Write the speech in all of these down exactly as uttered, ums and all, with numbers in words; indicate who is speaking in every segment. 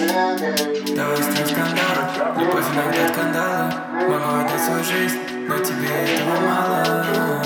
Speaker 1: Давай с ним скандал, любовь иногда скандалы. Могу отдать свою жизнь, но тебе этого мало.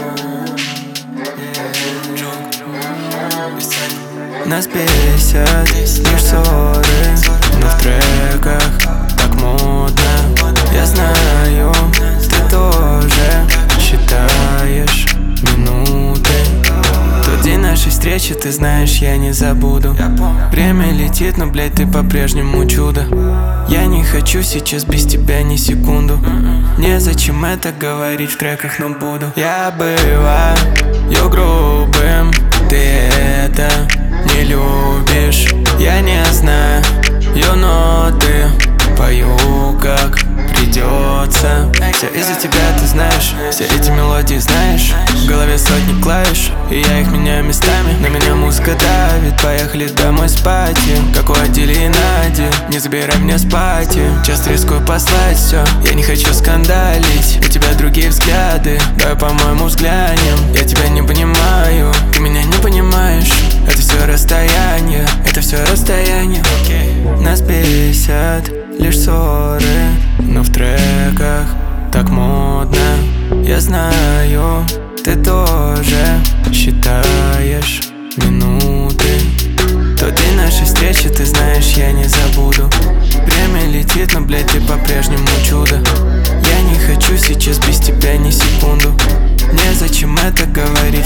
Speaker 1: Нас бесят лишь ссоры, но в треках так модно. Я знаю, ты тоже считаешь минуты. Тот день нашей встречи, ты знаешь, я не забуду. Время летит, но, блядь, ты по-прежнему чудо. Я не хочу сейчас без тебя ни секунду. Незачем это говорить в треках, но буду. Я бываю грубым, ты это не любишь. Я не знаю, но ты пою как придется. Все из-за тебя, ты знаешь, все эти мелодии знаешь. В голове сотни клавиш, и я их меняю местами. На меня музыка давит, поехали домой спать. Как у Адили и Нади, не забирай меня с пати. Часто рискую послать все, я не хочу скандалить. У тебя другие взгляды, давай по-моему взглянем. Я тебя не понимаю, ты меня не понимаешь. Это все расстояние, это все расстояние. Нас бесят лишь ссоры, но в треках так модно. Я знаю, ты тоже считаешь минуты. Тот день нашей встречи, ты знаешь, я не забуду. Время летит, но, блядь, ты по-прежнему чудо. Я не хочу сейчас без тебя ни секунду. Незачем это говорить